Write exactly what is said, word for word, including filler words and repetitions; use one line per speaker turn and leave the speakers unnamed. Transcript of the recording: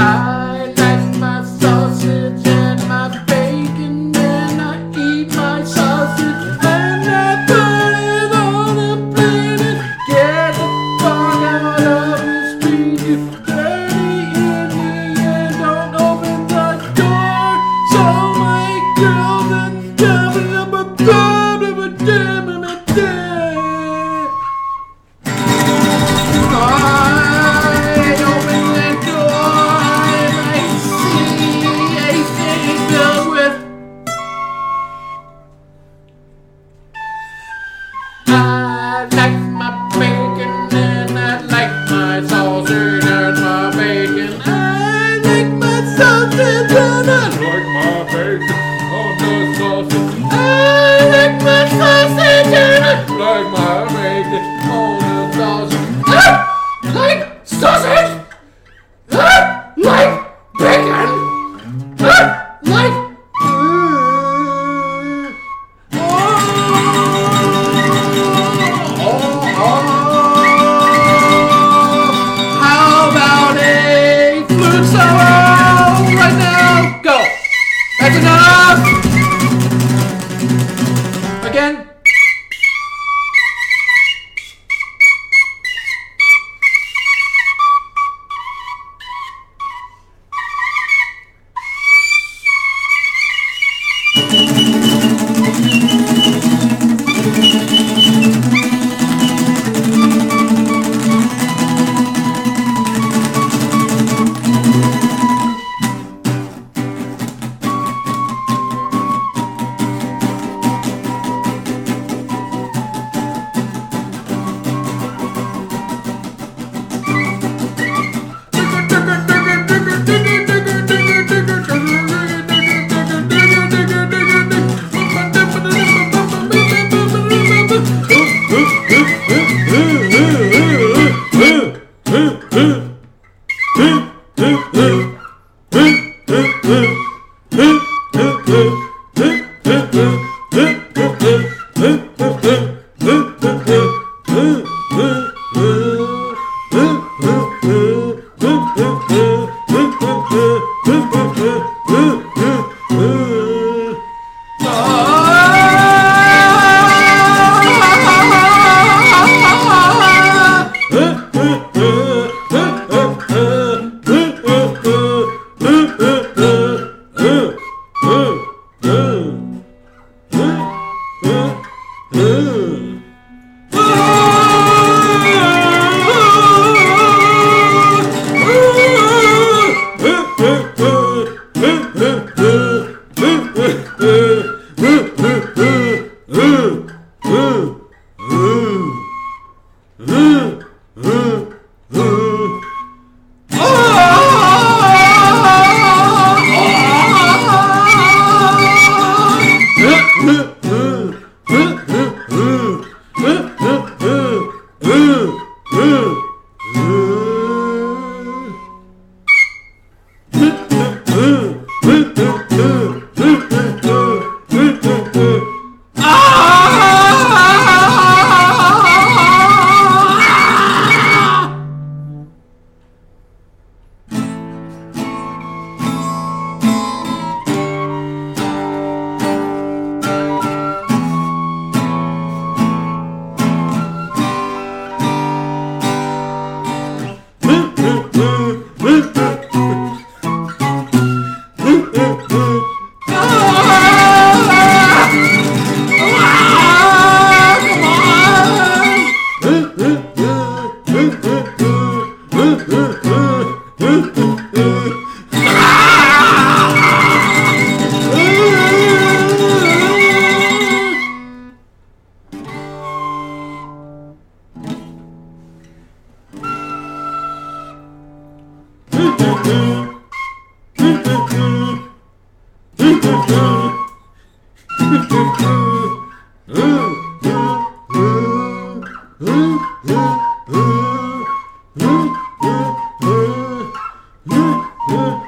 I like my sausage and my bacon, and I eat my sausage and I put it on a plate and get the fuck out of the street. You dirty Indian, don't open the door, so my girl then jumping up a god of a damn and a damn. I open the door and I see a thing filled with I like my bacon and I like my sausage and my bacon. I like my sausage and I like my bacon on the sausage. I like my sausage and I like my bacon on the sausage. I like sausage. I like bacon. I like How about a flute solo right now? Go. That's enough. Again.
Ooh.